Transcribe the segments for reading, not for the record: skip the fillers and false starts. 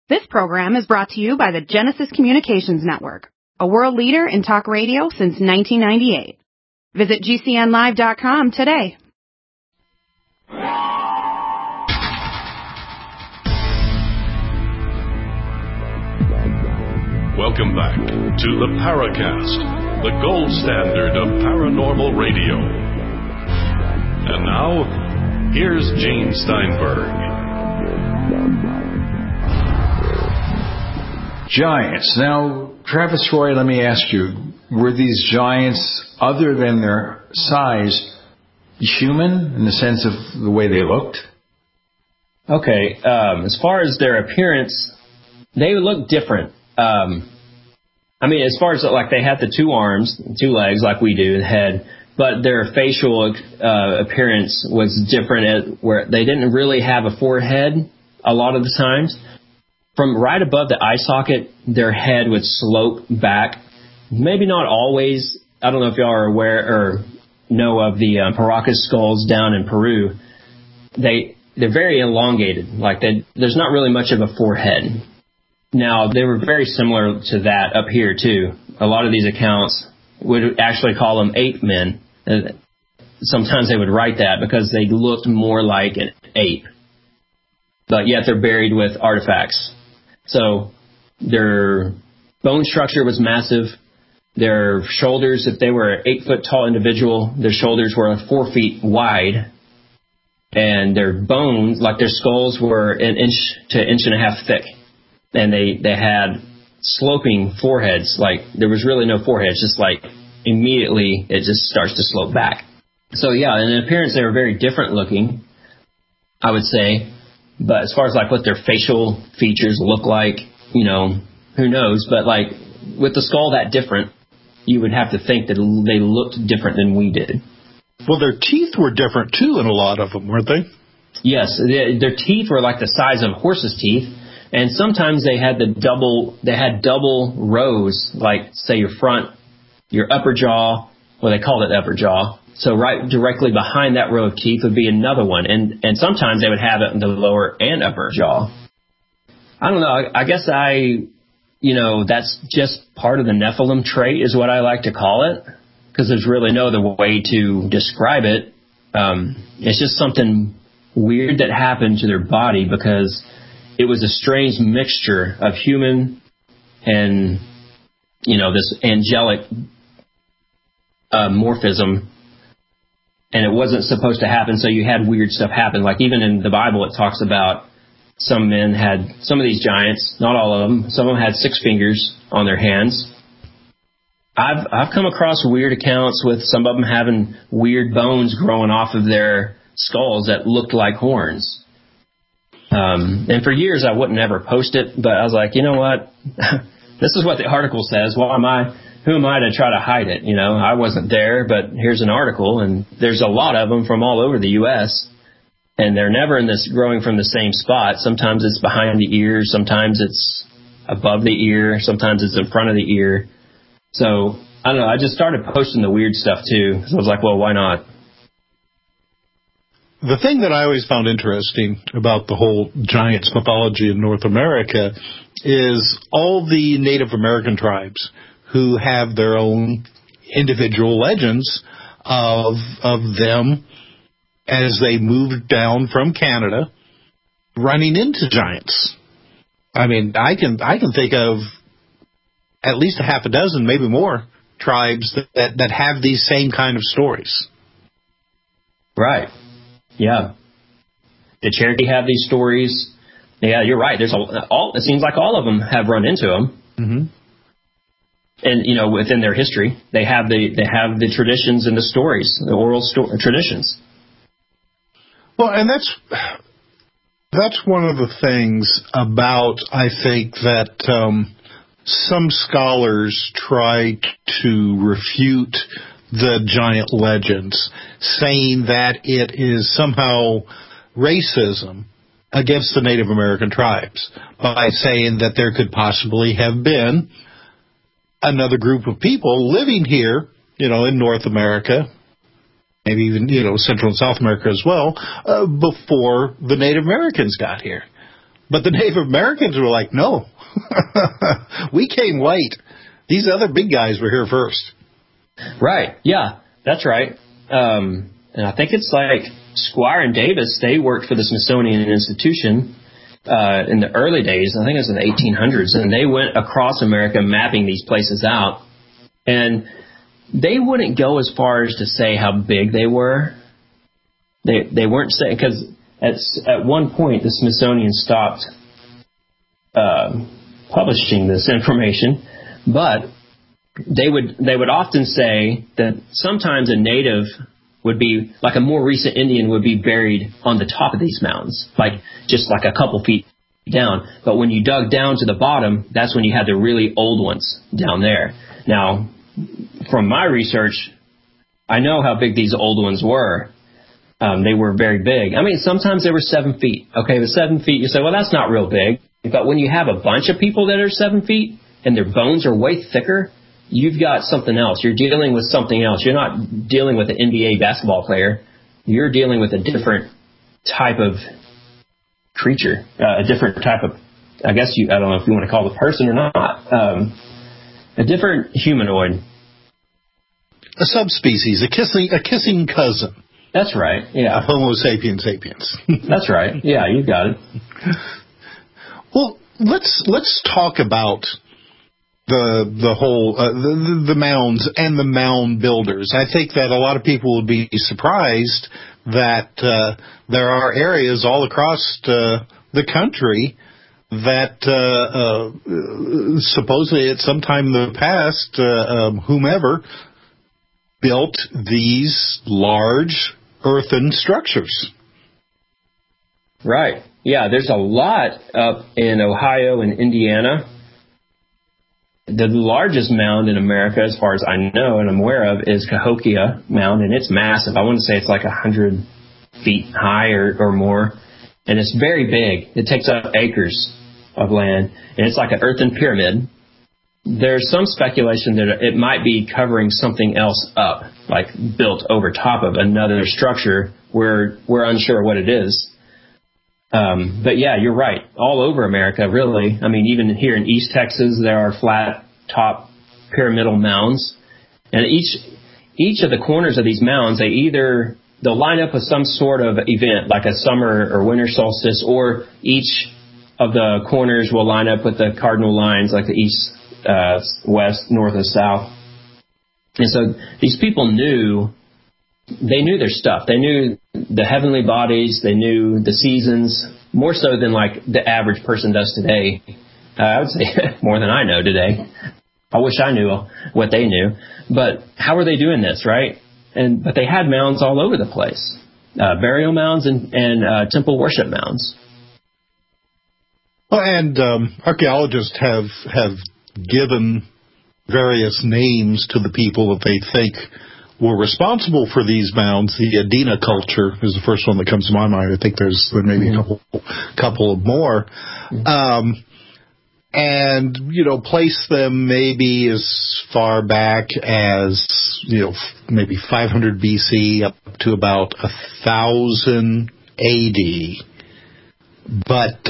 This program is brought to you by the Genesis Communications Network, a world leader in talk radio since 1998. Visit GCNlive.com today. Welcome back to the Paracast, the gold standard of paranormal radio. And now, here's Gene Steinberg. Giants. Now, Travis Roy, let me ask you, were these giants, other than their size, human in the sense of the way they looked? Okay, as far as their appearance, they look different. As far as like they had the two arms, two legs like we do, the head, but their facial appearance was different, where they didn't really have a forehead a lot of the times. From right above the eye socket, their head would slope back. Maybe not always. I don't know if y'all are aware or know of the Paracas skulls down in Peru. They're very elongated. Like there's not really much of a forehead. Now, they were very similar to that up here, too. A lot of these accounts would actually call them ape men. Sometimes they would write that because they looked more like an ape. But yet they're buried with artifacts. So their bone structure was massive. Their shoulders, if they were an 8-foot-tall individual, their shoulders were 4 feet wide. And their bones, like their skulls, were an inch to an inch and a half thick. And they had sloping foreheads. Like there was really no forehead. It's just like immediately it just starts to slope back. So yeah, in appearance they were very different looking, I would say. But as far as like what their facial features look like, who knows? But like with the skull that different, you would have to think that they looked different than we did. Well, their teeth were different too in a lot of them, weren't they? Yes, their teeth were like the size of horses' teeth. And sometimes they had double rows, like say your upper jaw, well they called it upper jaw. So right directly behind that row of teeth would be another one. And sometimes they would have it in the lower and upper jaw. I don't know, I guess that's just part of the Nephilim trait is what I like to call it. Because there's really no other way to describe it. It's just something weird that happened to their body because it was a strange mixture of human and, this angelic morphism. And it wasn't supposed to happen, so you had weird stuff happen. Like even in the Bible, it talks about some of these giants, not all of them, some of them had 6 fingers on their hands. I've come across weird accounts with some of them having weird bones growing off of their skulls that looked like horns. And for years I wouldn't ever post it, but I was like, you know what? This is what the article says. Who am I to try to hide it? I wasn't there, but here's an article, and there's a lot of them from all over the U.S., and they're never growing from the same spot. Sometimes it's behind the ear, sometimes it's above the ear, sometimes it's in front of the ear. So, I don't know, I just started posting the weird stuff too, so I was like, well, why not? The thing that I always found interesting about the whole giants mythology in North America is all the Native American tribes who have their own individual legends of them as they moved down from Canada running into giants. I mean, I can think of at least a half a dozen, maybe more, tribes that have these same kind of stories. Right. Yeah. The Cherokee have these stories. Yeah, you're right. It seems like all of them have run into them. Mm-hmm. And, within their history, they have the traditions and the stories, the oral traditions. Well, and that's one of the things about, I think, that some scholars try to refute the giant legends, saying that it is somehow racism against the Native American tribes by saying that there could possibly have been another group of people living here, in North America, maybe even, Central and South America as well, before the Native Americans got here. But the Native Americans were like, no, we came late. These other big guys were here first. Right. Yeah, that's right. And I think it's like Squire and Davis, they worked for the Smithsonian Institution in the early days. I think it was in the 1800s. And they went across America mapping these places out. And they wouldn't go as far as to say how big they were. They weren't saying, because at one point the Smithsonian stopped publishing this information, but they would often say that sometimes a native would be, like a more recent Indian would be buried on the top of these mountains, like just like a couple feet down. But when you dug down to the bottom, that's when you had the really old ones down there. Now, from my research, I know how big these old ones were. They were very big. I mean, sometimes they were 7 feet. Okay, the 7 feet, you say, well, that's not real big. But when you have a bunch of people that are 7 feet and their bones are way thicker, you've got something else. You're dealing with something else. You're not dealing with an NBA basketball player. You're dealing with a different type of creature, a different type of, I don't know if you want to call it a person or not, a different humanoid. A subspecies, a kissing cousin. That's right, yeah. Homo sapiens sapiens. That's right, yeah, you got it. Well, let's talk about the whole the mounds and the mound builders. I think that a lot of people would be surprised that there are areas all across the country that supposedly at some time in the past, whomever built these large earthen structures. Right. Yeah, there's a lot up in Ohio and Indiana. The largest mound in America, as far as I know and I'm aware of, is Cahokia Mound, and it's massive. I want to say it's like 100 feet high or more, and it's very big. It takes up acres of land, and it's like an earthen pyramid. There's some speculation that it might be covering something else up, like built over top of another structure. We're unsure what it is. But yeah, you're right. All over America, really. I mean, even here in East Texas, there are flat top pyramidal mounds. And each of the corners of these mounds, they'll line up with some sort of event, like a summer or winter solstice, or each of the corners will line up with the cardinal lines, like the east, west, north, and south. And so these people knew their stuff. They knew the heavenly bodies. They knew the seasons, more so than like the average person does today. I would say more than I know today. I wish I knew what they knew. But how were they doing this, right? But they had mounds all over the place, burial mounds and temple worship mounds. Well, and archaeologists have given various names to the people that they think were responsible for these mounds. The Adena culture is the first one that comes to my mind. I think there's maybe a couple of more. And, place them maybe as far back as, maybe 500 BC up to about 1000 AD. But,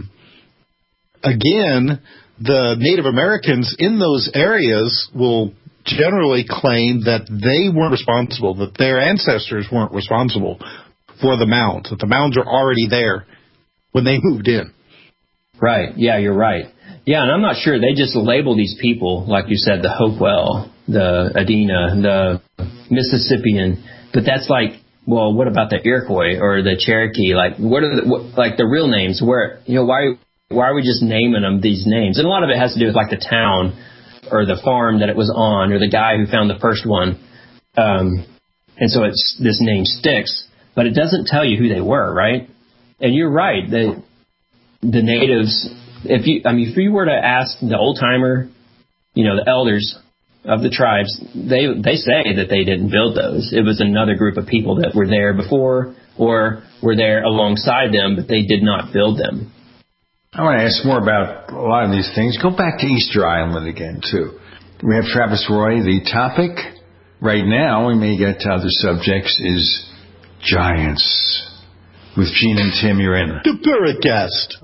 again, the Native Americans in those areas will generally claim that they weren't responsible, that their ancestors weren't responsible for the mounds, that the mounds are already there when they moved in. Right. Yeah, you're right. Yeah, and I'm not sure. They just label these people, like you said, the Hopewell, the Adena, the Mississippian. But that's like, well, what about the Iroquois or the Cherokee? Like, what are the real names? Where, why are we just naming them these names? And a lot of it has to do with like the town or the farm that it was on, or the guy who found the first one. And so this name sticks, but it doesn't tell you who they were, right? And you're right, the natives, if you were to ask the old timer, the elders of the tribes, they say that they didn't build those. It was another group of people that were there before or were there alongside them, but they did not build them. I want to ask more about a lot of these things. Go back to Easter Island again, too. We have Travis Roy. The topic right now, we may get to other subjects, is giants. with Gene and Tim. You're in The Paracast.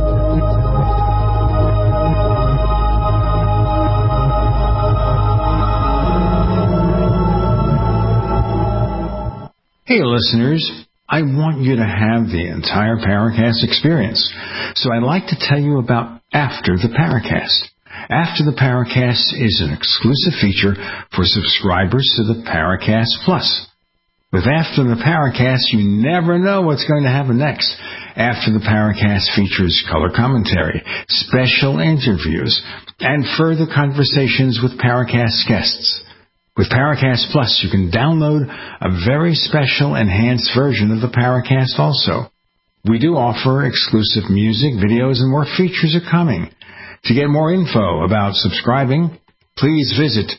Hey, listeners. I want you to have the entire Paracast experience. So I'd like to tell you about After the Paracast. After the Paracast is an exclusive feature for subscribers to the Paracast Plus. With After the Paracast, you never know what's going to happen next. After the Paracast features color commentary, special interviews, and further conversations with Paracast guests. With Paracast Plus, you can download a very special enhanced version of the Paracast also. We do offer exclusive music, videos, and more features are coming. To get more info about subscribing, please visit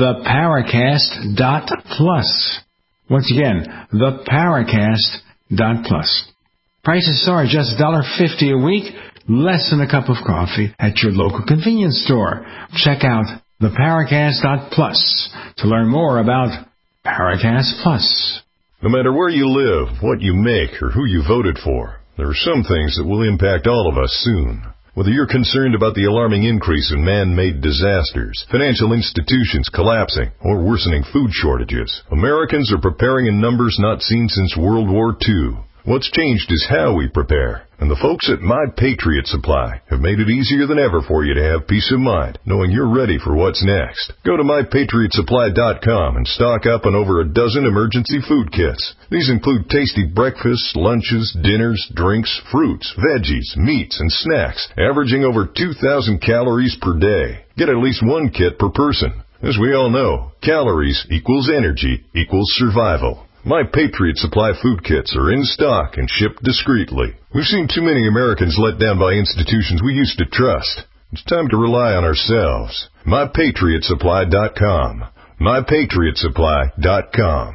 theparacast.plus. Once again, theparacast.plus. Prices are just $1.50 a week, less than a cup of coffee at your local convenience store. Check out theparacast.plus to learn more about Paracast Plus. No matter where you live, what you make, or who you voted for, there are some things that will impact all of us soon. Whether you're concerned about the alarming increase in man-made disasters, financial institutions collapsing, or worsening food shortages, Americans are preparing in numbers not seen since World War II. What's changed is how we prepare, and the folks at My Patriot Supply have made it easier than ever for you to have peace of mind, knowing you're ready for what's next. Go to MyPatriotSupply.com and stock up on over a dozen emergency food kits. These include tasty breakfasts, lunches, dinners, drinks, fruits, veggies, meats, and snacks, averaging over 2,000 calories per day. Get at least one kit per person. As we all know, calories equals energy equals survival. My Patriot Supply food kits are in stock and shipped discreetly. We've seen too many Americans let down by institutions we used to trust. It's time to rely on ourselves. MyPatriotSupply.com. MyPatriotSupply.com.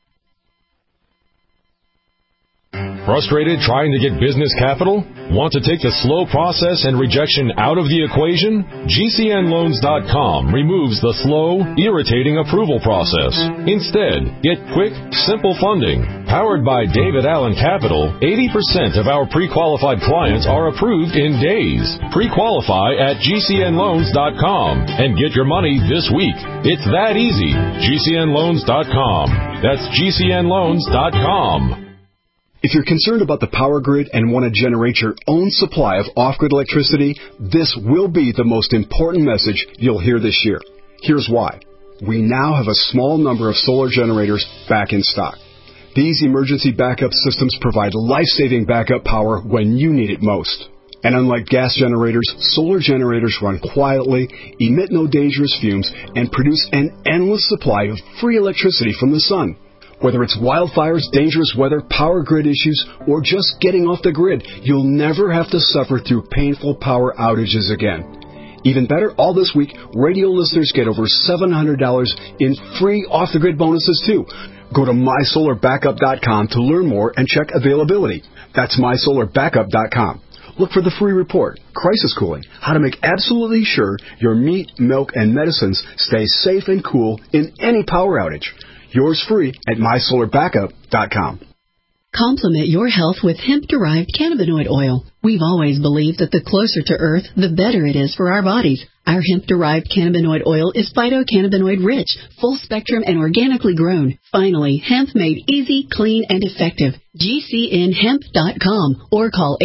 Frustrated trying to get business capital? Want to take the slow process and rejection out of the equation? GCNLoans.com removes the slow, irritating approval process. Instead, get quick, simple funding. Powered by David Allen Capital, 80% of our pre-qualified clients are approved in days. Pre-qualify at GCNLoans.com and get your money this week. It's that easy. GCNLoans.com. That's GCNLoans.com. If you're concerned about the power grid and want to generate your own supply of off-grid electricity, this will be the most important message you'll hear this year. Here's why. We now have a small number of solar generators back in stock. These emergency backup systems provide life-saving backup power when you need it most. And unlike gas generators, solar generators run quietly, emit no dangerous fumes, and produce an endless supply of free electricity from the sun. Whether it's wildfires, dangerous weather, power grid issues, or just getting off the grid, you'll never have to suffer through painful power outages again. Even better, all this week, radio listeners get over $700 in free off-the-grid bonuses, too. Go to MySolarBackup.com to learn more and check availability. That's MySolarBackup.com. Look for the free report, Crisis Cooling, how to make absolutely sure your meat, milk, and medicines stay safe and cool in any power outage. Yours free at MySolarBackup.com. Complement your health with hemp-derived cannabinoid oil. We've always believed that the closer to Earth, the better it is for our bodies. Our hemp-derived cannabinoid oil is phytocannabinoid-rich, full-spectrum, and organically grown. Finally, hemp made easy, clean, and effective. GCNHemp.com or call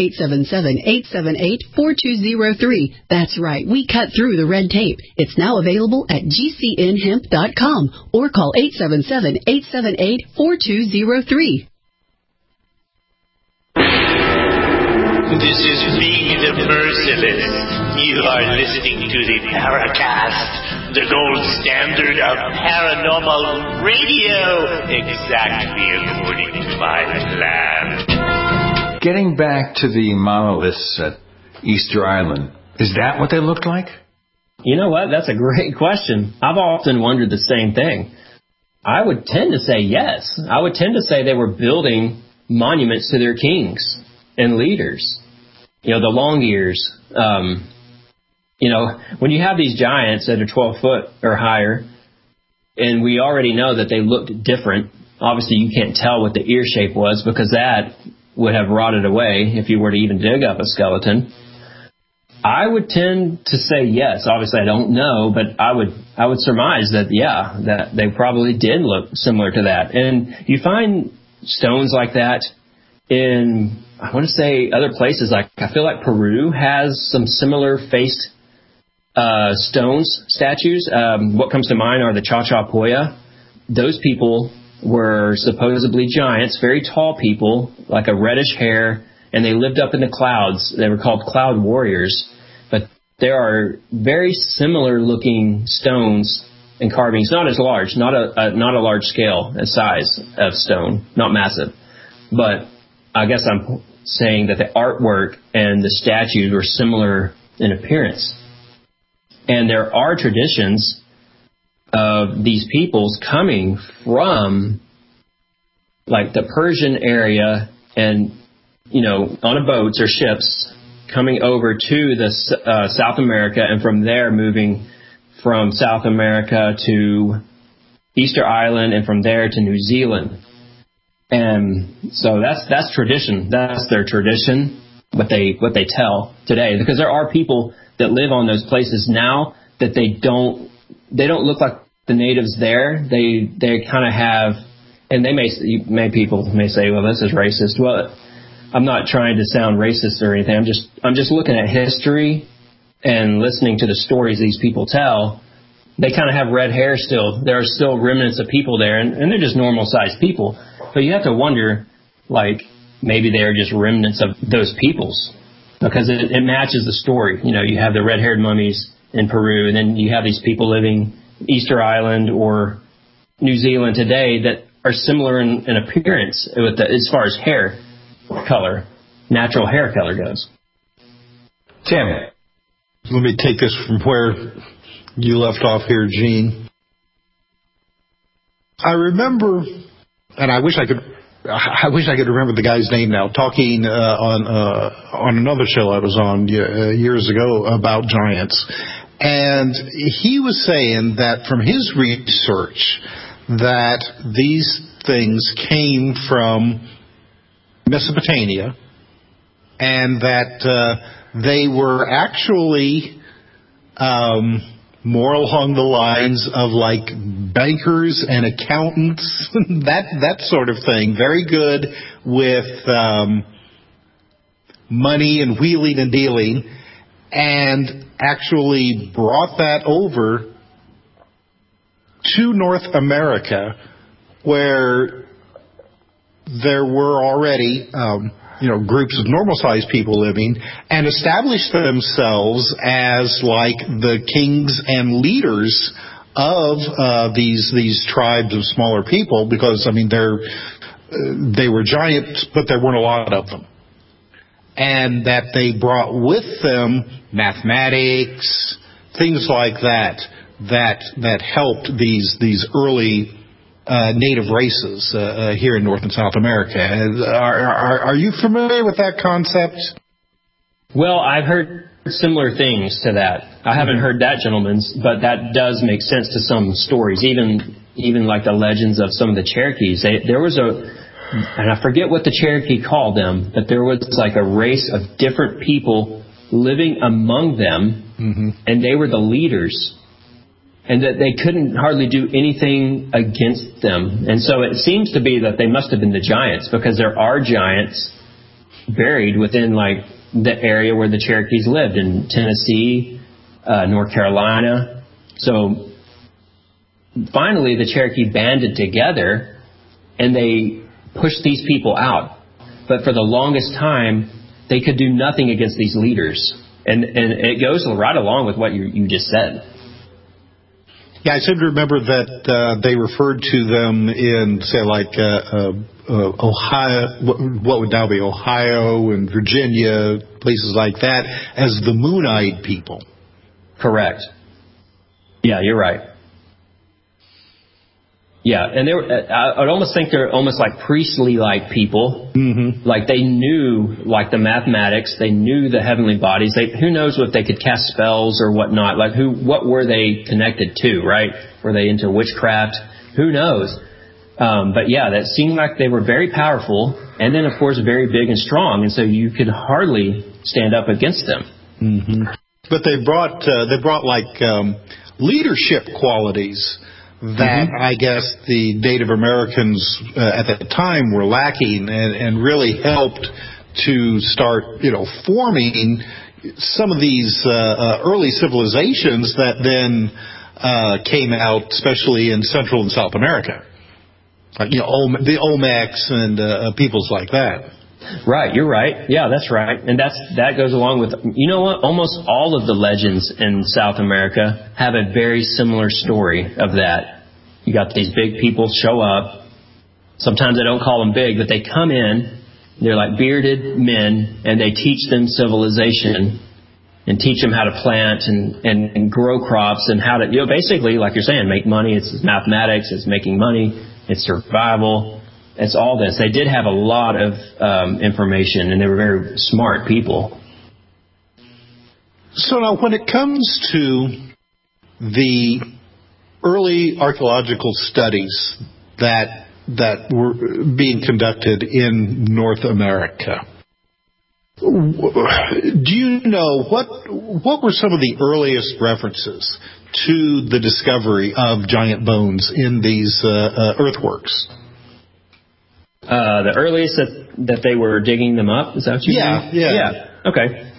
877-878-4203. That's right, we cut through the red tape. It's now available at GCNHemp.com or call 877-878-4203. This is me, the Merciless. You are listening to the Paracast, the gold standard of paranormal radio, exactly according to my plan. Getting back to the monoliths at Easter Island, is that what they looked like? You know what? That's a great question. I've often wondered the same thing. I would tend to say yes. I would tend to say they were building monuments to their kings and leaders. You know, the long ears. When you have these giants that are 12 foot or higher, and we already know that they looked different. Obviously, you can't tell what the ear shape was because that would have rotted away if you were to even dig up a skeleton. I would tend to say yes. Obviously, I don't know, but I would surmise that, that they probably did look similar to that. And you find stones like that in, I want to say, other places. Like, I feel like Peru has some similar faced stones, statues. What comes to mind are the Chachapoya. Those people were supposedly giants, very tall people, like a reddish hair, and they lived up in the clouds. They were called cloud warriors. But there are very similar looking stones and carvings, not as large, not a large scale size of stone, not massive. But I guess I'm saying that the artwork and the statues were similar in appearance. And there are traditions of these peoples coming from like the Persian area and, on boats or ships coming over to the South America, and from there moving from South America to Easter Island, and from there to New Zealand. And so that's tradition. That's their tradition, what they tell today. Because there are people that live on those places now that they don't look like the natives there. They kind of have, and people may say, well, this is racist. Well, I'm not trying to sound racist or anything. I'm just looking at history and listening to the stories these people tell. They kind of have red hair still. There are still remnants of people there, and they're just normal-sized people. But you have to wonder, like, maybe they're just remnants of those peoples, because it matches the story. You have the red-haired mummies in Peru, and then you have these people living Easter Island or New Zealand today that are similar in appearance as far as hair color, natural hair color goes. Tim, let me take this from where you left off here, Gene. I remember, and I wish I could remember the guy's name now, talking on another show I was on years ago about giants. And he was saying that from his research that these things came from Mesopotamia, and that they were actually more along the lines of like bankers and accountants, that sort of thing. Very good with money and wheeling and dealing, and actually brought that over to North America, where there were already groups of normal-sized people living, and established themselves as like the kings and leaders of these tribes of smaller people, because they were giants, but there weren't a lot of them, and that they brought with them mathematics, things like that helped these early native races here in North and South America. Are you familiar with that concept? Well, I've heard similar things to that. I haven't heard that gentleman's, but that does make sense to some stories, even like the legends of some of the Cherokees. There was and I forget what the Cherokee called them, but there was like a race of different people living among them, and they were the leaders. And that they couldn't hardly do anything against them. And so it seems to be that they must have been the giants, because there are giants buried within like the area where the Cherokees lived, in Tennessee, North Carolina. So finally the Cherokee banded together and they pushed these people out. But for the longest time, they could do nothing against these leaders. And it goes right along with what you just said. Yeah, I seem to remember that they referred to them in, say, like Ohio, what would now be Ohio and Virginia, places like that, as the moon-eyed people. Correct. Yeah, you're right. Yeah, and I'd almost think they're almost like priestly-like people. Mm-hmm. Like they knew, like the mathematics, they knew the heavenly bodies. Who knows what they could cast spells or whatnot? Like what were they connected to? Right? Were they into witchcraft? Who knows? But yeah, that seemed like they were very powerful, and then of course very big and strong, and so you could hardly stand up against them. Mm-hmm. But they brought like leadership qualities that I guess the Native Americans at that time were lacking, and really helped to start, forming some of these early civilizations that then came out, especially in Central and South America. Like, the Olmecs and peoples like that. Right, you're right. Yeah, that's right. And that goes along with, what? Almost all of the legends in South America have a very similar story of that. You got these big people show up. Sometimes they don't call them big, but they come in. They're like bearded men, and they teach them civilization and teach them how to plant and grow crops and how to, basically, like you're saying, make money. It's mathematics. It's making money. It's survival. It's all this. They did have a lot of information, and they were very smart people. So now when it comes to the early archaeological studies that were being conducted in North America, do you know what were some of the earliest references to the discovery of giant bones in these earthworks? The earliest that they were digging them up, is that what you mean? Yeah. Okay.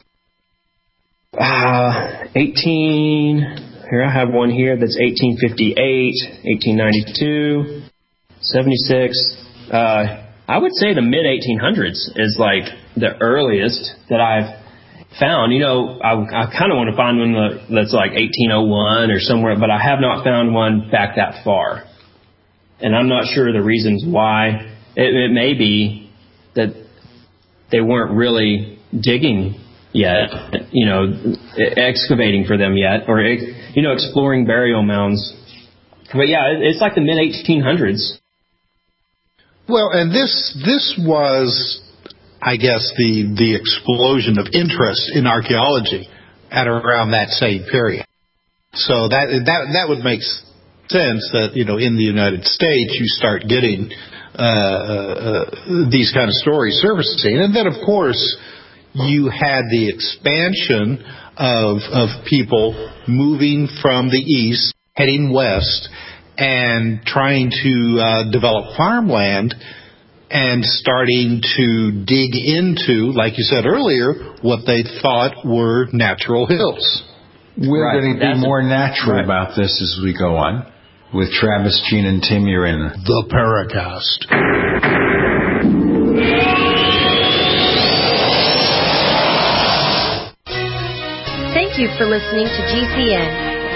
18. Here I have one here that's 1858, 1892, 76. I would say the mid 1800s is like the earliest that I've found. I kind of want to find one that's like 1801 or somewhere, but I have not found one back that far, and I'm not sure the reasons why. It may be that they weren't really digging yet, excavating for them yet, or, exploring burial mounds. But yeah, it's like the mid 1800s. Well, and this was, I guess, the explosion of interest in archaeology at around that same period. So that would make sense that, in the United States you start getting these kind of stories surfacing. And then, of course, you had the expansion of people moving from the east, heading west, and trying to develop farmland and starting to dig into, like you said earlier, what they thought were natural hills. We're going to be more natural about this as we go on. With Travis, Gene, and Tim, you're in the Paracast. Thank you for listening to GCN.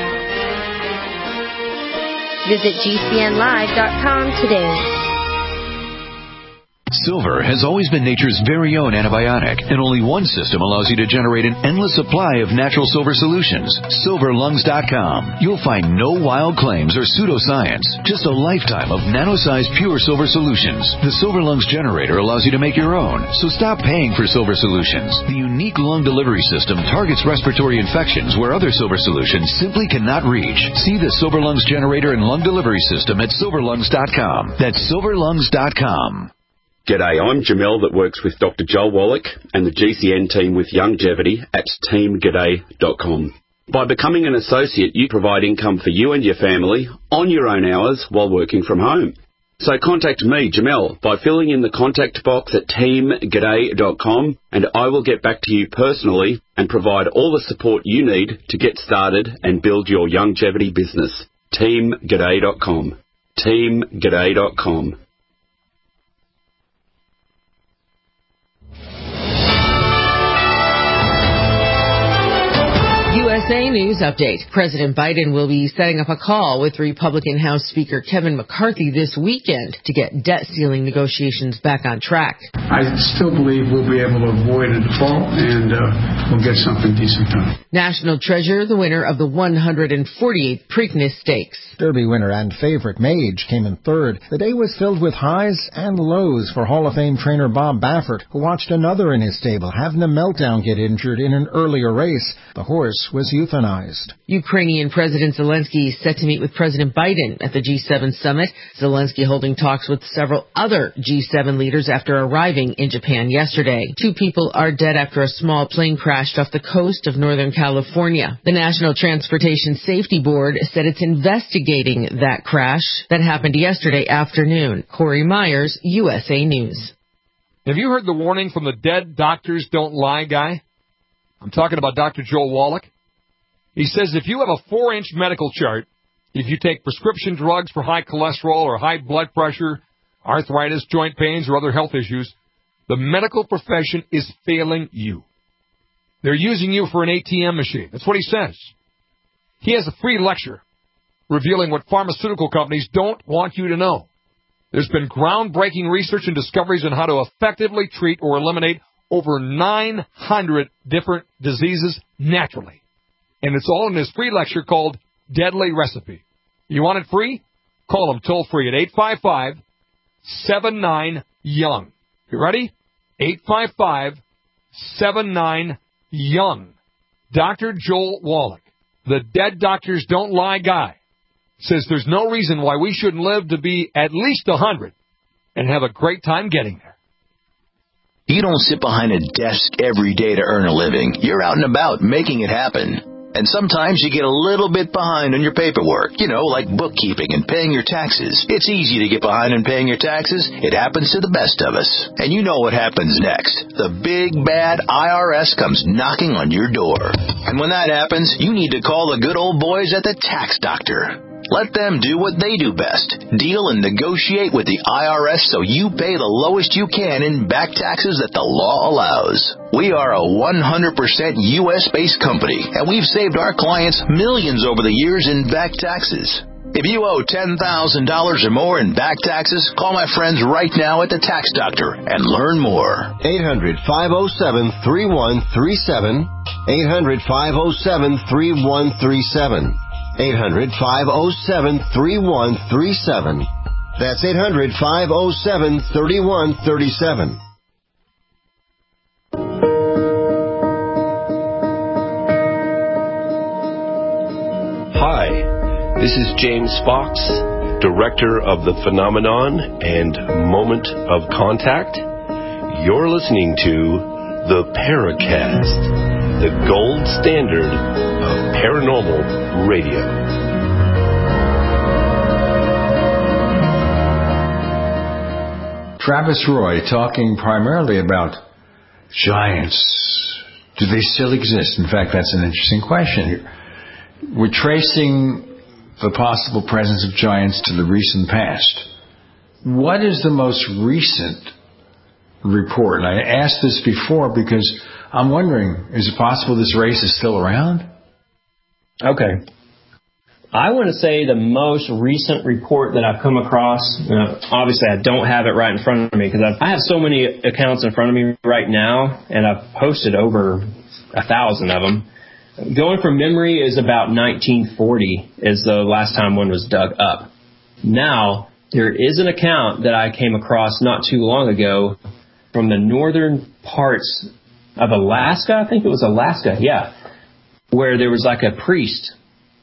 Visit GCNlive.com today. Silver has always been nature's very own antibiotic, and only one system allows you to generate an endless supply of natural silver solutions. SilverLungs.com. You'll find no wild claims or pseudoscience, just a lifetime of nano-sized pure silver solutions. The Silver Lungs generator allows you to make your own, so stop paying for silver solutions. The unique lung delivery system targets respiratory infections where other silver solutions simply cannot reach. See the Silver Lungs generator and lung delivery system at SilverLungs.com. That's SilverLungs.com. G'day, I'm Jamel that works with Dr. Joel Wallach and the GCN team with Longevity at teamg'day.com. By becoming an associate, you provide income for you and your family on your own hours while working from home. So contact me, Jamel, by filling in the contact box at teamg'day.com, and I will get back to you personally and provide all the support you need to get started and build your longevity business. teamg'day.com. teamg'day.com. USA News Update. President Biden will be setting up a call with Republican House Speaker Kevin McCarthy this weekend to get debt ceiling negotiations back on track. I still believe we'll be able to avoid a default and we'll get something decent done. National Treasure, the winner of the 148th Preakness Stakes. Derby winner and favorite Mage came in third. The day was filled with highs and lows for Hall of Fame trainer Bob Baffert, who watched another in his stable having a meltdown get injured in an earlier race. The horse was euthanized. Ukrainian President Zelensky is set to meet with President Biden at the G7 summit. Zelensky holding talks with several other G7 leaders after arriving in Japan yesterday. 2 people are dead after a small plane crashed off the coast of Northern California. The National Transportation Safety Board said it's investigating that crash that happened yesterday afternoon. Corey Myers, USA News. Have you heard the warning from the dead doctors don't lie guy? I'm talking about Dr. Joel Wallach. He says if you have a 4-inch medical chart, if you take prescription drugs for high cholesterol or high blood pressure, arthritis, joint pains, or other health issues, the medical profession is failing you. They're using you for an ATM machine. That's what he says. He has a free lecture revealing what pharmaceutical companies don't want you to know. There's been groundbreaking research and discoveries on how to effectively treat or eliminate over 900 different diseases naturally. And it's all in this free lecture called Deadly Recipe. You want it free? Call them toll free at 855-79-YOUNG. You ready? 855-79-YOUNG. Dr. Joel Wallach, the Dead Doctors Don't Lie guy, says there's no reason why we shouldn't live to be at least 100 and have a great time getting there. You don't sit behind a desk every day to earn a living. You're out and about making it happen. And sometimes you get a little bit behind on your paperwork, like bookkeeping and paying your taxes. It's easy to get behind on paying your taxes. It happens to the best of us. And you know what happens next. The big, bad IRS comes knocking on your door. And when that happens, you need to call the good old boys at the Tax Doctor. Let them do what they do best. Deal and negotiate with the IRS so you pay the lowest you can in back taxes that the law allows. We are a 100% U.S.-based company, and we've saved our clients millions over the years in back taxes. If you owe $10,000 or more in back taxes, call my friends right now at the Tax Doctor and learn more. 800-507-3137. 800-507-3137. 800-507-3137. That's 800-507-3137. Hi, this is James Fox, Director of The Phenomenon and Moment of Contact. You're listening to The Paracast, the gold standard of paranormal radio. Travis Roy talking primarily about giants. Do they still exist? In fact, that's an interesting question here. We're tracing the possible presence of giants to the recent past. What is the most recent report? And I asked this before because I'm wondering, is it possible this race is still around? Okay. I want to say the most recent report that I've come across, obviously I don't have it right in front of me because I have so many accounts in front of me right now, and I've posted over 1,000 of them. Going from memory is about 1940 is the last time one was dug up. Now, there is an account that I came across not too long ago from the northern parts of Alaska. I think it was Alaska, yeah, where there was like a priest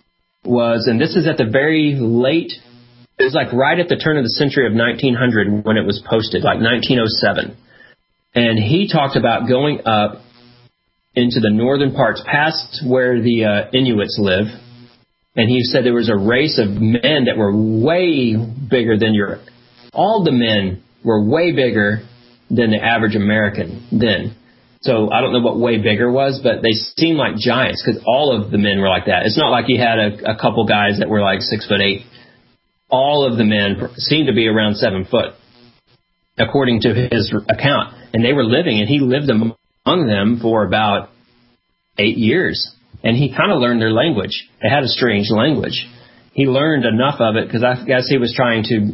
and this is at the very late, it was like right at the turn of the century of 1900 when it was posted, like 1907. And he talked about going up into the northern parts, past where the Inuits live. And he said there was a race of men that were way bigger than all the men were way bigger than the average American then. So I don't know what way bigger was, but they seemed like giants because all of the men were like that. It's not like you had a couple guys that were like 6'8". All of the men seemed to be around 7 foot, according to his account. And they were living, and he lived among them for about 8 years. And he kind of learned their language. They had a strange language. He learned enough of it because I guess he was trying to,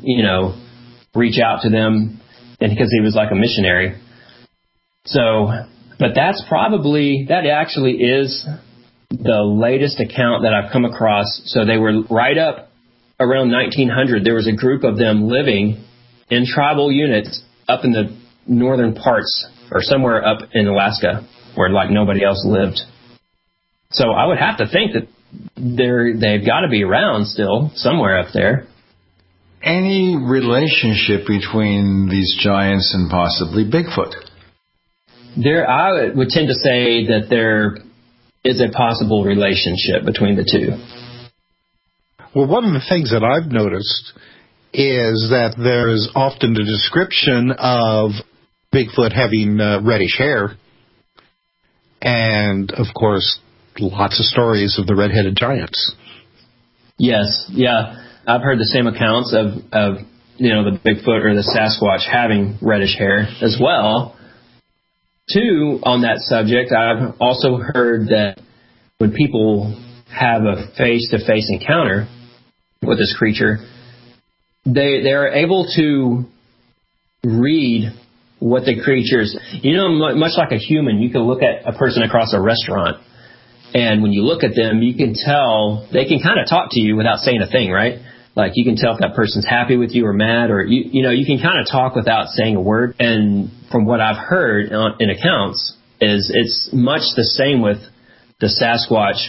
reach out to them, and because he was like a missionary. So, but that actually is the latest account that I've come across. So they were right up around 1900. There was a group of them living in tribal units up in the northern parts or somewhere up in Alaska where like nobody else lived. So I would have to think that they've got to be around still somewhere up there. Any relationship between these giants and possibly Bigfoot? I would tend to say that there is a possible relationship between the two. Well, one of the things that I've noticed is that there is often a description of Bigfoot having reddish hair. And, of course, lots of stories of the red-headed giants. Yes, yeah. I've heard the same accounts of the Bigfoot or the Sasquatch having reddish hair as well. Too, on that subject, I've also heard that when people have a face-to-face encounter with this creature, they're able to read what the creature's, much like a human, you can look at a person across a restaurant, and when you look at them, you can tell, they can kind of talk to you without saying a thing, right? Like, you can tell if that person's happy with you or mad, or, you can kind of talk without saying a word. And from what I've heard in accounts, is it's much the same with the Sasquatch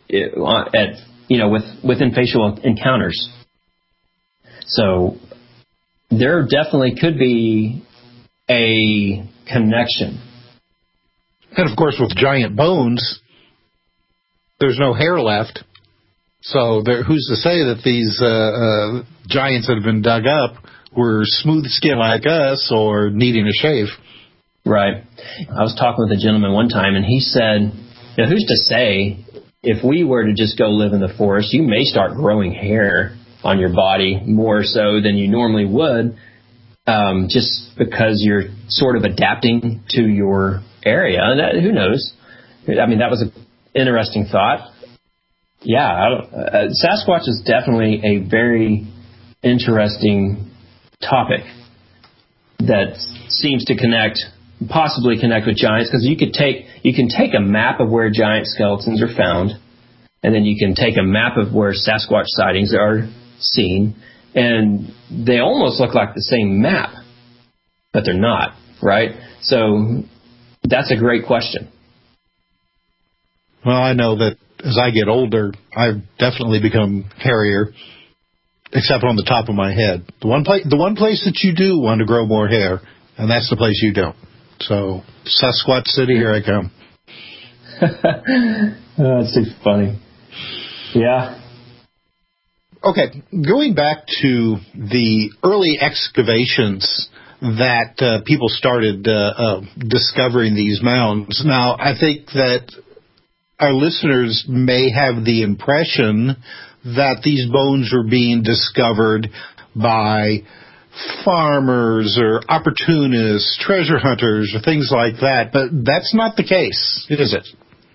within facial encounters. So there definitely could be a connection. And, of course, with giant bones, there's no hair left. So who's to say that these giants that have been dug up were smooth skin like us or needing a shave? Right. I was talking with a gentleman one time, and he said, who's to say if we were to just go live in the forest, you may start growing hair on your body more so than you normally would, just because you're sort of adapting to your area. And who knows? I mean, that was an interesting thought. Yeah, Sasquatch is definitely a very interesting topic that seems to possibly connect with giants, because you can take a map of where giant skeletons are found, and then you can take a map of where Sasquatch sightings are seen, and they almost look like the same map, but they're not, right? So that's a great question. Well, I know that as I get older, I've definitely become hairier, except on the top of my head. The one place that you do want to grow more hair, and that's the place you don't. So, Sasquatch City, here I come. That's too funny. Yeah. Okay, going back to the early excavations that people started discovering these mounds. Now, I think that our listeners may have the impression that these bones were being discovered by farmers or opportunists, treasure hunters, or things like that, but that's not the case, is it?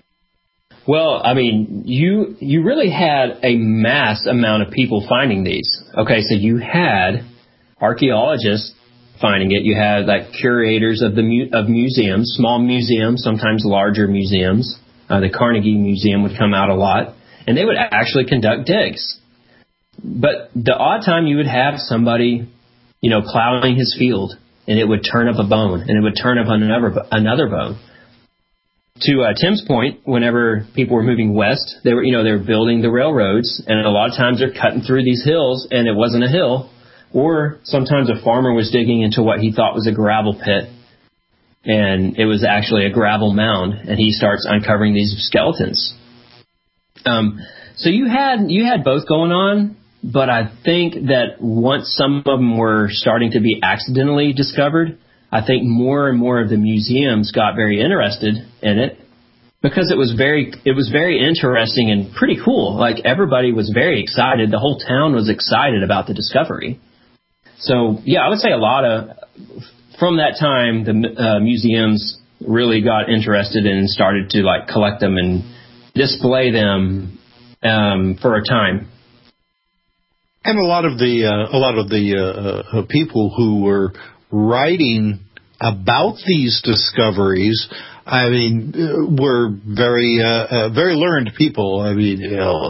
Well, I mean, you really had a mass amount of people finding these. Okay, so you had archaeologists finding it. You had like curators of museums, small museums, sometimes larger museums. The Carnegie Museum would come out a lot, and they would actually conduct digs. But the odd time you would have somebody, plowing his field, and it would turn up a bone, and it would turn up another bone. To Tim's point, whenever people were moving west, they were building the railroads, and a lot of times they're cutting through these hills, and it wasn't a hill. Or sometimes a farmer was digging into what he thought was a gravel pit, and it was actually a gravel mound, and he starts uncovering these skeletons. So you had both going on, but I think that once some of them were starting to be accidentally discovered, I think more and more of the museums got very interested in it, because it was very interesting and pretty cool. Like, everybody was very excited. The whole town was excited about the discovery. So yeah, I would say from that time, the museums really got interested and started to collect them and display them for a time. And a lot of the people who were writing about these discoveries, I mean, were very learned people. I mean,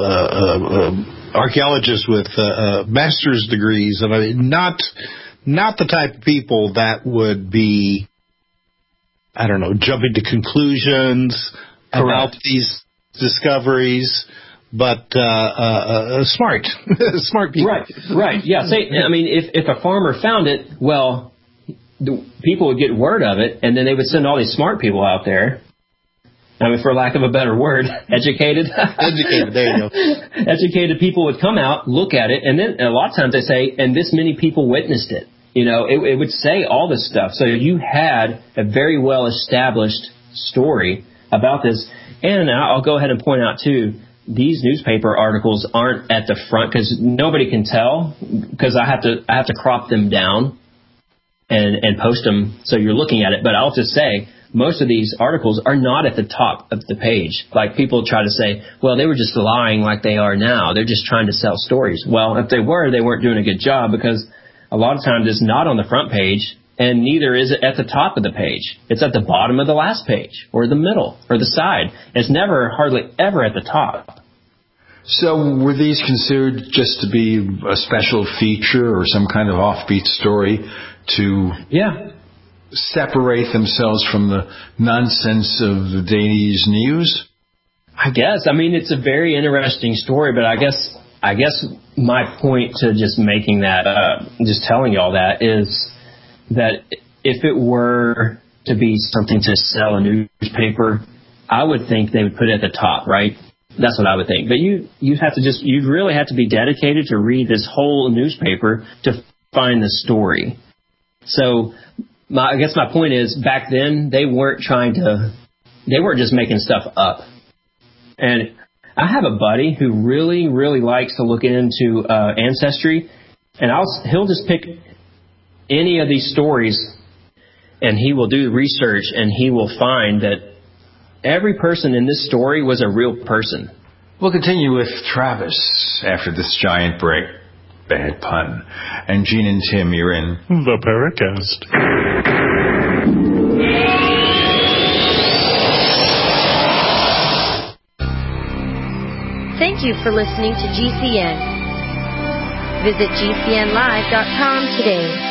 archaeologists with master's degrees, and I mean, not the type of people that would be, jumping to conclusions about these discoveries, but smart people. Right. Yeah. If a farmer found it, well, the people would get word of it, and then they would send all these smart people out there. For lack of a better word, educated. Educated, there you go. Educated people would come out, look at it, and then a lot of times they say, and this many people witnessed it. It would say all this stuff. So you had a very well-established story about this. And I'll go ahead and point out, too, these newspaper articles aren't at the front because nobody can tell, because I have to crop them down and post them so you're looking at it. But I'll just say, most of these articles are not at the top of the page. Like people try to say, well, they were just lying like they are now. They're just trying to sell stories. Well, if they weren't doing a good job, because a lot of times it's not on the front page, and neither is it at the top of the page. It's at the bottom of the last page, or the middle, or the side. It's never, hardly ever at the top. So were these considered just to be a special feature or some kind of offbeat story to separate themselves from the nonsense of the day's news? I guess. It's a very interesting story, but I guess my point to just making that, just telling you all that, is that if it were to be something to sell a newspaper, I would think they would put it at the top, right? That's what I would think. But you'd really have to be dedicated to read this whole newspaper to find the story. So I guess my point is, back then they weren't just making stuff up. And I have a buddy who really, really likes to look into Ancestry, and he'll just pick any of these stories, and he will do research, and he will find that every person in this story was a real person. We'll continue with Travis after this giant break. Bad pun. And Gene and Tim, you're in the Paracast. Thank you for listening to GCN. Visit GCNlive.com today.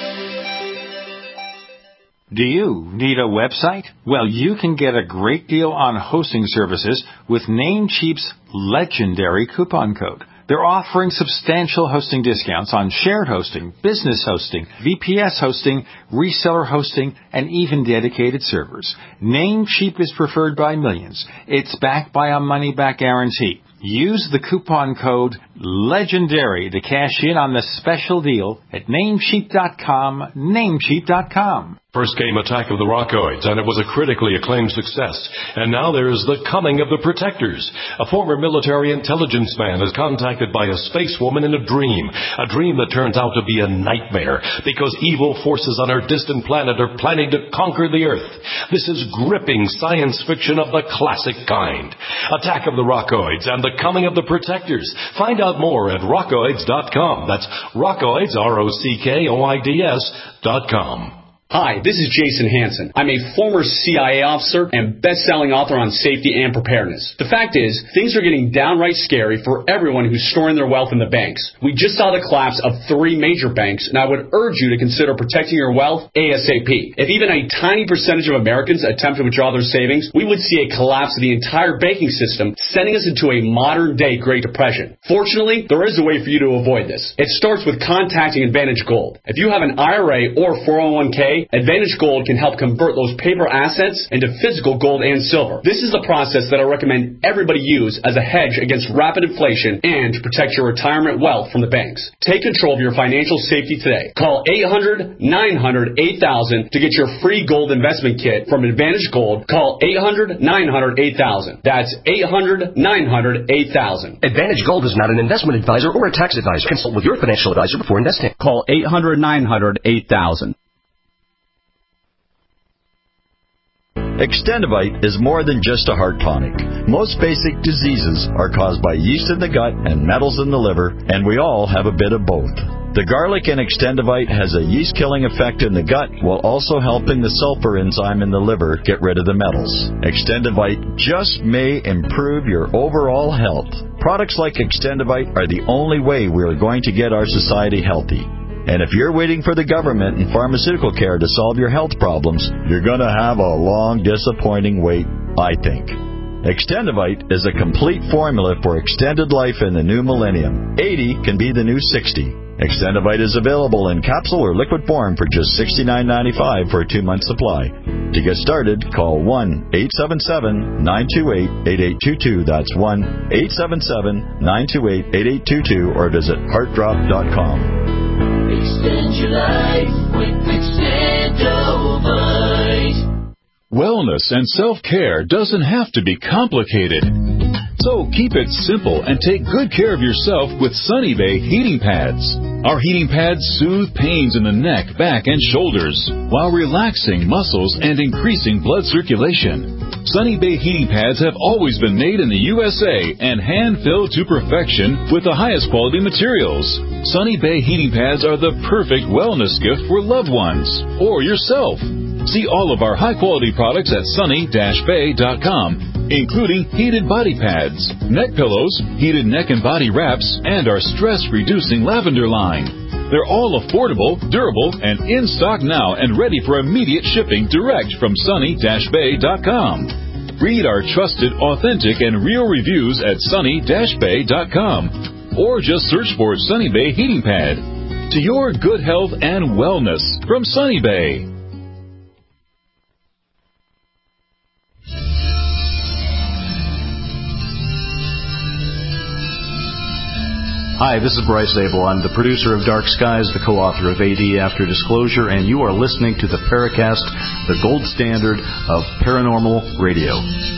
Do you need a website? Well, you can get a great deal on hosting services with Namecheap's legendary coupon code. They're offering substantial hosting discounts on shared hosting, business hosting, VPS hosting, reseller hosting, and even dedicated servers. Namecheap is preferred by millions. It's backed by a money-back guarantee. Use the coupon code LEGENDARY to cash in on the special deal at Namecheap.com, Namecheap.com. First came Attack of the Rockoids, and it was a critically acclaimed success. And now there is The Coming of the Protectors. A former military intelligence man is contacted by a space woman in a dream that turns out to be a nightmare, because evil forces on our distant planet are planning to conquer the Earth. This is gripping science fiction of the classic kind. Attack of the Rockoids and The Coming of the Protectors. Find out more at rockoids.com. That's Rockoids, ROCKOIDS.com. Hi, this is Jason Hansen. I'm a former CIA officer and best-selling author on safety and preparedness. The fact is, things are getting downright scary for everyone who's storing their wealth in the banks. We just saw the collapse of 3 major banks, and I would urge you to consider protecting your wealth ASAP. If even a tiny percentage of Americans attempt to withdraw their savings, we would see a collapse of the entire banking system, sending us into a modern-day Great Depression. Fortunately, there is a way for you to avoid this. It starts with contacting Advantage Gold. If you have an IRA or 401k, Advantage Gold can help convert those paper assets into physical gold and silver. This is the process that I recommend everybody use as a hedge against rapid inflation and to protect your retirement wealth from the banks. Take control of your financial safety today. Call 800-900-8000 to get your free gold investment kit from Advantage Gold. Call 800-900-8000. That's 800-900-8000. Advantage Gold is not an investment advisor or a tax advisor. Consult with your financial advisor before investing. Call 800-900-8000. Extendivite is more than just a heart tonic. Most basic diseases are caused by yeast in the gut and metals in the liver, and we all have a bit of both. The garlic in Extendivite has a yeast-killing effect in the gut while also helping the sulfur enzyme in the liver get rid of the metals. Extendivite just may improve your overall health. Products like Extendivite are the only way we are going to get our society healthy. And if you're waiting for the government and pharmaceutical care to solve your health problems, you're going to have a long, disappointing wait, I think. Extendivite is a complete formula for extended life in the new millennium. 80 can be the new 60. Extendivite is available in capsule or liquid form for just $69.95 for a 2-month supply. To get started, call 1-877-928-8822. That's 1-877-928-8822 or visit heartdrop.com. Extend your life with Extendivite. Wellness and self-care doesn't have to be complicated. So keep it simple and take good care of yourself with Sunny Bay heating pads. Our heating pads soothe pains in the neck, back, and shoulders while relaxing muscles and increasing blood circulation. Sunny Bay heating pads have always been made in the USA and hand-filled to perfection with the highest quality materials. Sunny Bay heating pads are the perfect wellness gift for loved ones or yourself. See all of our high-quality products at sunny-bay.com, including heated body pads, neck pillows, heated neck and body wraps, and our stress-reducing lavender line. They're all affordable, durable, and in stock now and ready for immediate shipping direct from sunny-bay.com. Read our trusted, authentic, and real reviews at sunny-bay.com or just search for Sunny Bay Heating Pad. To your good health and wellness from Sunny Bay. Hi, this is Bryce Abel. I'm the producer of Dark Skies, the co-author of AD After Disclosure, and you are listening to the Paracast, the gold standard of paranormal radio.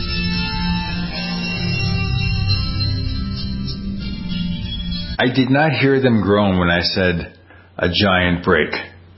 I did not hear them groan when I said a giant break.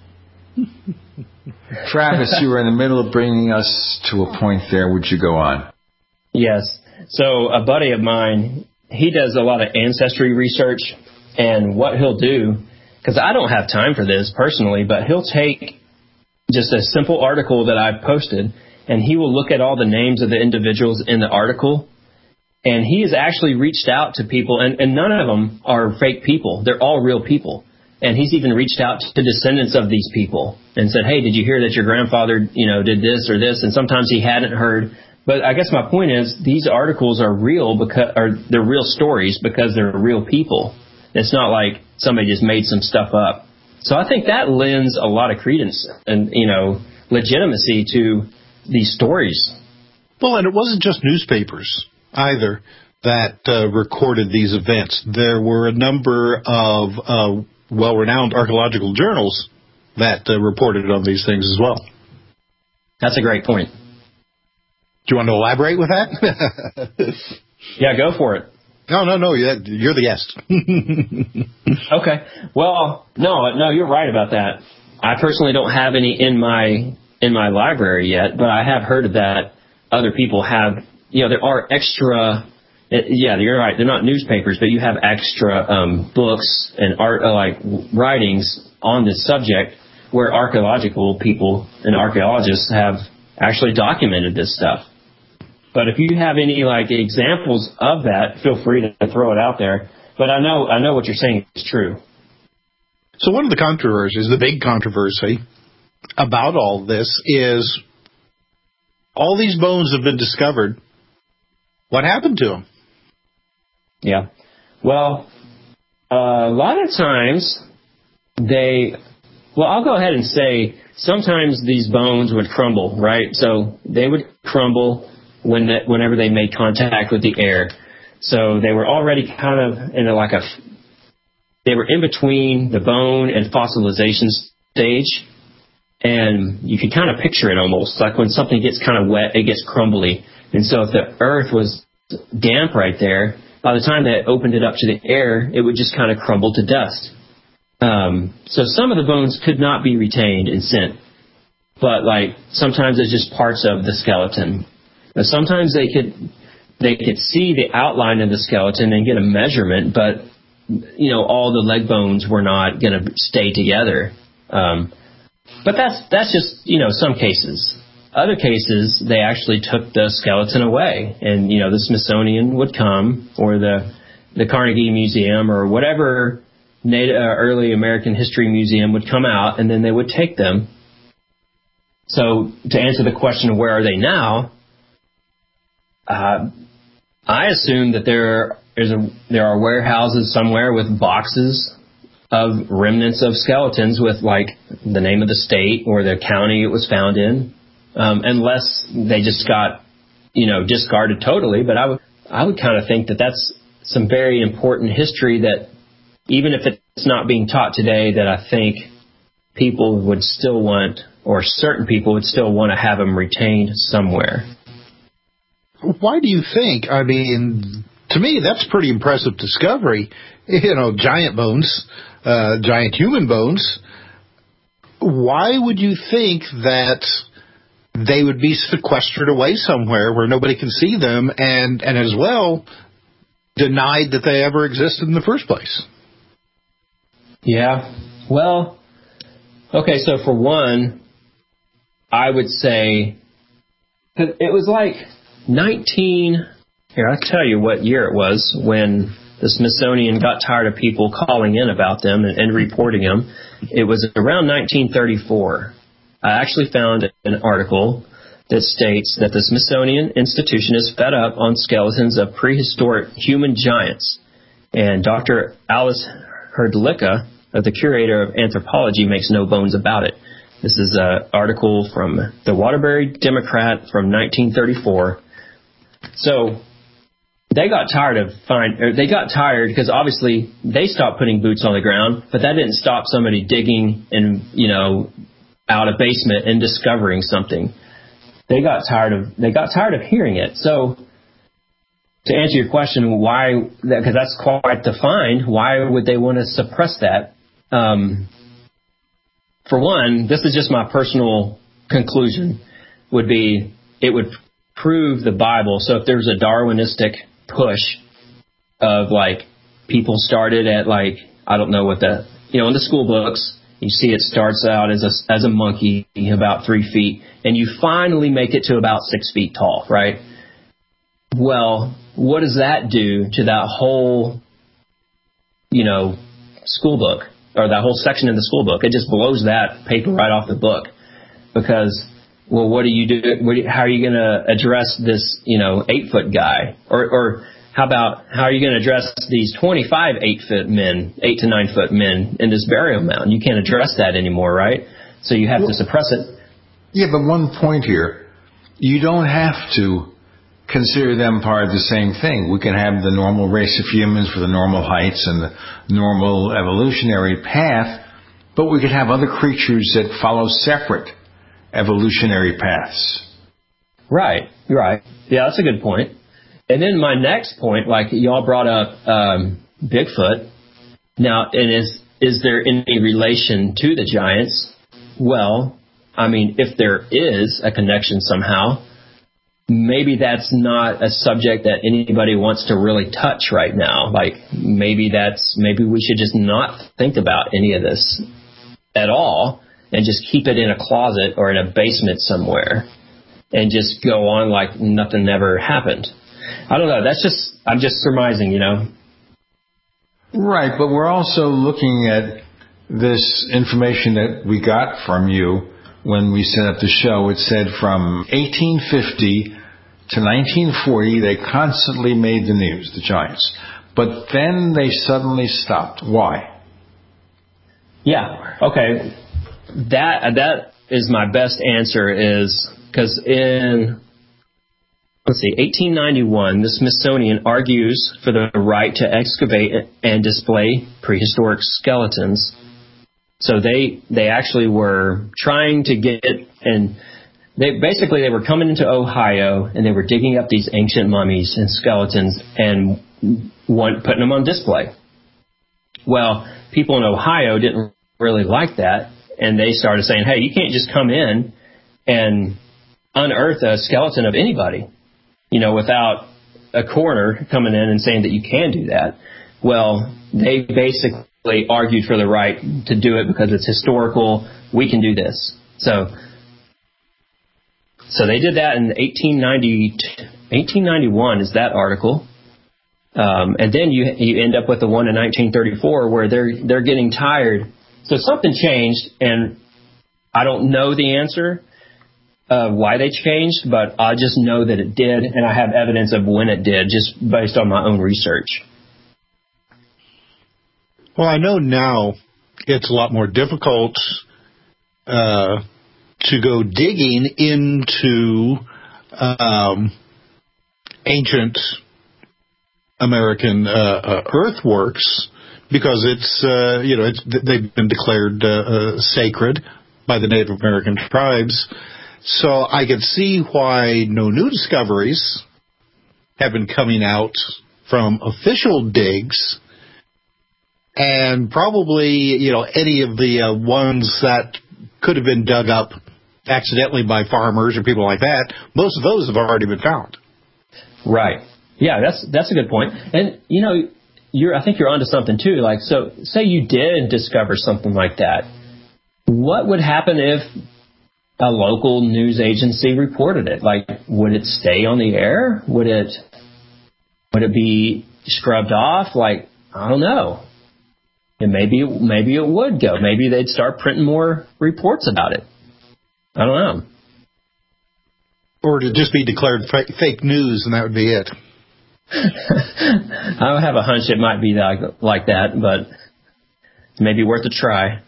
Travis, you were in the middle of bringing us to a point there. Would you go on? Yes. So a buddy of mine, he does a lot of ancestry research, and what he'll do, because I don't have time for this personally, but he'll take just a simple article that I've posted, and he will look at all the names of the individuals in the article, and he has actually reached out to people, and none of them are fake people. They're all real people. And he's even reached out to descendants of these people and said, hey, did you hear that your grandfather, did this or this? And sometimes he hadn't heard. But I guess my point is these articles are real they're real stories because they're real people. It's not like somebody just made some stuff up. So I think that lends a lot of credence and, legitimacy to these stories. Well, and it wasn't just newspapers either that recorded these events. There were a number of well-renowned archaeological journals that reported on these things as well. That's a great point. Do you want to elaborate with that? Yeah, go for it. No, you're the guest. Okay. Well, no, you're right about that. I personally don't have any in my library yet, but I have heard that other people have. There are extra. Yeah, you're right. They're not newspapers, but you have extra books and art, writings on this subject where archaeological people and archaeologists have actually documented this stuff. But if you have any examples of that, feel free to throw it out there. But I know what you're saying is true. So one of the controversies, the big controversy about all this is all these bones have been discovered. What happened to them? Yeah. Well, a lot of times I'll go ahead and say sometimes these bones would crumble, right? So they would crumble whenever they made contact with the air. So they were already kind of they were in between the bone and fossilization stage. And you can kind of picture it almost like when something gets kind of wet, it gets crumbly. And so if the earth was damp right there, by the time that opened it up to the air, it would just kind of crumble to dust. So some of the bones could not be retained and sent, but sometimes it's just parts of the skeleton. But sometimes they could see the outline of the skeleton and get a measurement, but all the leg bones were not going to stay together. But that's just some cases. Other cases, they actually took the skeleton away, and the Smithsonian would come, or the Carnegie Museum, or whatever early American history museum would come out, and then they would take them. So to answer the question of where are they now, I assume that there are warehouses somewhere with boxes of remnants of skeletons with like the name of the state or the county it was found in, unless they just got, discarded totally. But I would kind of think that that's some very important history that even if it's not being taught today, that I think people would still want, or certain people would still want to have them retained somewhere. Why do you think? I mean, to me, that's a pretty impressive discovery. Giant bones, giant human bones. Why would you think that they would be sequestered away somewhere where nobody can see them and as well denied that they ever existed in the first place? Yeah. Well, okay, so for one, I would say it was like Here, I'll tell you what year it was when the Smithsonian got tired of people calling in about them and reporting them. It was around 1934. I actually found an article that states that the Smithsonian Institution is fed up on skeletons of prehistoric human giants. And Dr. Alice Hrdlicka, the curator of anthropology, makes no bones about it. This is an article from the Waterbury Democrat from 1934. So they got tired because obviously they stopped putting boots on the ground, but that didn't stop somebody digging and, out a basement and discovering something. They got tired of hearing it. So to answer your question, why, because that's quite the find, why would they want to suppress that? For one, this is just my personal conclusion, would be it would prove the Bible. So if there's a Darwinistic push of like people started at like, I don't know what in the school books, you see it starts out as a monkey about 3 feet, and you finally make it to about 6 feet tall, right? Well, what does that do to that whole, school book, or that whole section in the school book? It just blows that paper right off the book. Because, well, what do you do? How are you going to address this, 8-foot guy? Or how are you going to address these 25 8 to 9 foot men in this burial mound? You can't address that anymore, right? So you have to suppress it. Yeah, but one point here, you don't have to consider them part of the same thing. We can have the normal race of humans for the normal heights and the normal evolutionary path, but we could have other creatures that follow separate evolutionary paths. Right. Yeah, that's a good point. And then my next point, like y'all brought up Bigfoot. Now, and is there any relation to the giants? Well, I mean, if there is a connection somehow, maybe that's not a subject that anybody wants to really touch right now. Like maybe we should just not think about any of this at all and just keep it in a closet or in a basement somewhere and just go on like nothing ever happened. I don't know. I'm just surmising, Right, but we're also looking at this information that we got from you when we set up the show. It said from 1850 to 1940, they constantly made the news, the giants. But then they suddenly stopped. Why? Yeah, okay. That is my best answer, is because in 1891, the Smithsonian argues for the right to excavate and display prehistoric skeletons. So they actually were trying to get, and they were coming into Ohio and they were digging up these ancient mummies and skeletons and putting them on display. Well, people in Ohio didn't really like that, and they started saying, hey, you can't just come in and unearth a skeleton of anybody, without a coroner coming in and saying that you can do that. Well, they basically argued for the right to do it because it's historical. We can do this. So they did that in 1891 is that article. And then you end up with the one in 1934 where they're getting tired. So something changed, and I don't know the answer. why they changed, but I just know that it did, and I have evidence of when it did, just based on my own research. Well, I know now it's a lot more difficult to go digging into ancient American earthworks, because they've been declared sacred by the Native American tribes. So I could see why no new discoveries have been coming out from official digs, and probably any of the ones that could have been dug up accidentally by farmers or people like that. Most of those have already been found. Right. Yeah, that's a good point. And I think you're onto something too. Like, so say you did discover something like that. What would happen if a local news agency reported it? Like, would it stay on the air? Would it be scrubbed off? Like, I don't know. And maybe it would go. Maybe they'd start printing more reports about it. I don't know. Or to just be declared fake news, and that would be it. I have a hunch it might be like that, but maybe worth a try.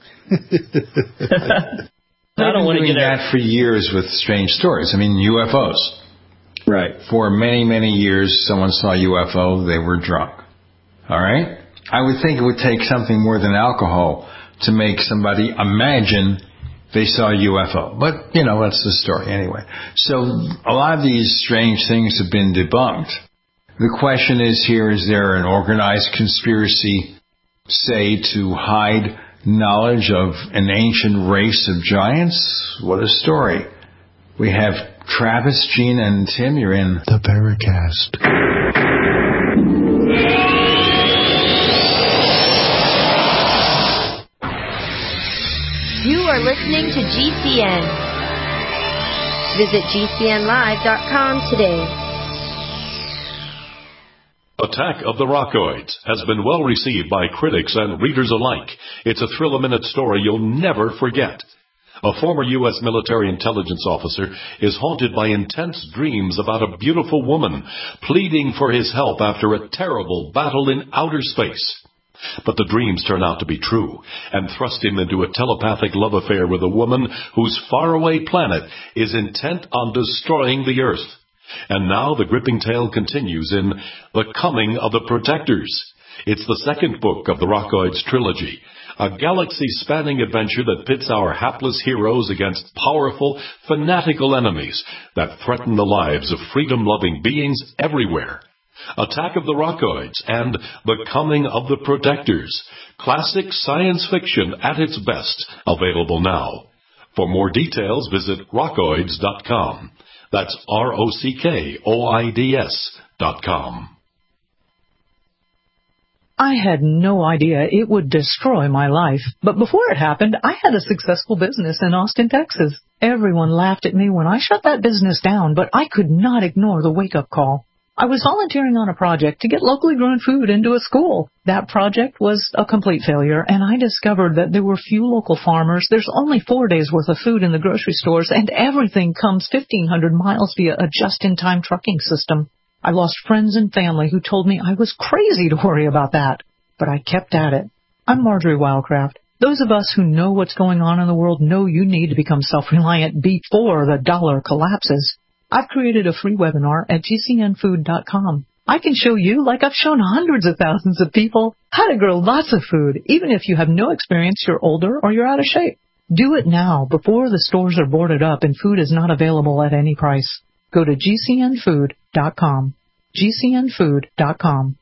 I don't want to get that for years with strange stories. I mean, UFOs. Right. For many, many years, someone saw a UFO, they were drunk. All right? I would think it would take something more than alcohol to make somebody imagine they saw a UFO. But, that's the story anyway. So a lot of these strange things have been debunked. The question is here, is there an organized conspiracy, say, to hide knowledge of an ancient race of giants? What a story. We have Travis, Gene, and Tim. You're in the Paracast. You are listening to GCN. Visit GCNlive.com today. Attack of the Rockoids has been well received by critics and readers alike. It's a thrill-a-minute story you'll never forget. A former U.S. military intelligence officer is haunted by intense dreams about a beautiful woman pleading for his help after a terrible battle in outer space. But the dreams turn out to be true and thrust him into a telepathic love affair with a woman whose faraway planet is intent on destroying the Earth. And now the gripping tale continues in The Coming of the Protectors. It's the second book of the Rockoids trilogy, a galaxy-spanning adventure that pits our hapless heroes against powerful, fanatical enemies that threaten the lives of freedom-loving beings everywhere. Attack of the Rockoids and The Coming of the Protectors. Classic science fiction at its best. Available now. For more details, visit rockoids.com. That's ROCKOIDS.com. I had no idea it would destroy my life. But before it happened, I had a successful business in Austin, Texas. Everyone laughed at me when I shut that business down, but I could not ignore the wake-up call. I was volunteering on a project to get locally grown food into a school. That project was a complete failure, and I discovered that there were few local farmers. There's only 4 days' worth of food in the grocery stores, and everything comes 1,500 miles via a just-in-time trucking system. I lost friends and family who told me I was crazy to worry about that. But I kept at it. I'm Marjorie Wildcraft. Those of us who know what's going on in the world know you need to become self-reliant before the dollar collapses. I've created a free webinar at GCNfood.com. I can show you, like I've shown hundreds of thousands of people, how to grow lots of food, even if you have no experience, you're older, or you're out of shape. Do it now, before the stores are boarded up and food is not available at any price. Go to GCNfood.com. GCNfood.com.